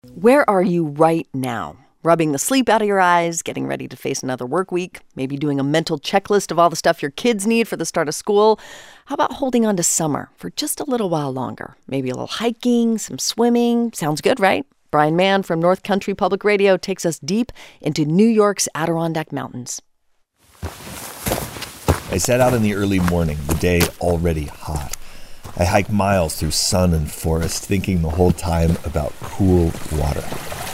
Where are you right now? Rubbing the sleep out of your eyes, getting ready to face another work week, maybe doing a mental checklist of all the stuff your kids need for the start of school. How about holding on to summer for just a little while longer? Maybe a little hiking, some swimming. Sounds good, right? Brian Mann from North Country Public Radio takes us deep into New York's Adirondack Mountains. I set out in the early morning, the day already hot. I hike miles through sun and forest, thinking the whole time about cool water.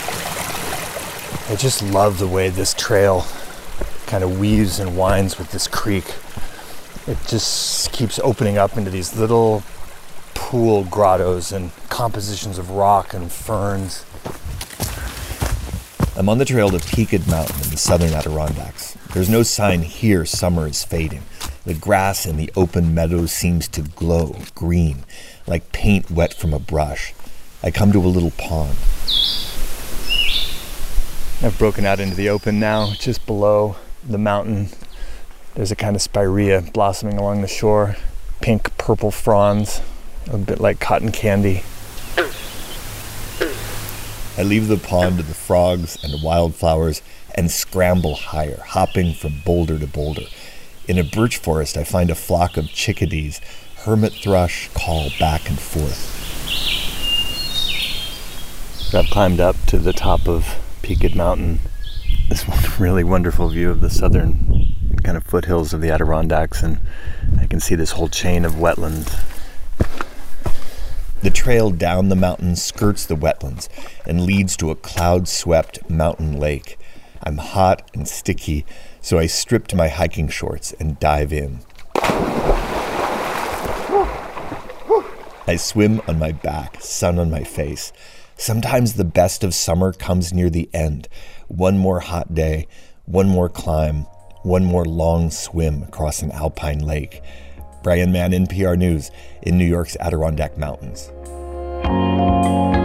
I just love the way this trail kind of weaves and winds with this creek. It just keeps opening up into these little pool grottos and compositions of rock and ferns. I'm on the trail to Peaked Mountain in the southern Adirondacks. There's no sign here summer is fading. The grass in the open meadows seems to glow green, like paint wet from a brush. I come to a little pond. I've broken out into the open now, just below the mountain. There's a kind of spirea blossoming along the shore. Pink, purple fronds, a bit like cotton candy. I leave the pond to the frogs and wildflowers and scramble higher, hopping from boulder to boulder. In a birch forest, I find a flock of chickadees. Hermit thrush call back and forth. I've climbed up to the top of Peaked Mountain. This really wonderful view of the southern kind of foothills of the Adirondacks, and I can see this whole chain of wetlands. The trail down the mountain skirts the wetlands and leads to a cloud-swept mountain lake. I'm hot and sticky, so I strip to my hiking shorts and dive in. I swim on my back, sun on my face. Sometimes the best of summer comes near the end. One more hot day, one more climb, one more long swim across an alpine lake. Brian Mann, NPR News, in New York's Adirondack Mountains.